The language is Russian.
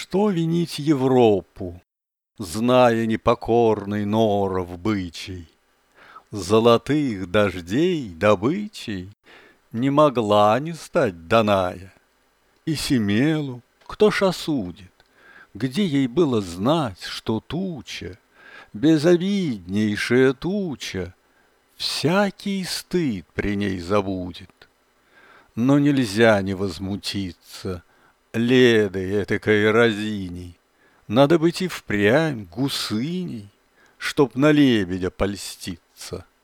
Что винить Европу, зная непокорный норов бычий? Золотых дождей добычей не могла не стать Даная. И Семелу кто ж осудит? Где ей было знать, что туча, безобиднейшая туча, всякий стыд при ней забудет? Но нельзя не возмутиться Ледой этакой разиней. Надо быть и впрямь гусыней, чтоб на лебедя польститься.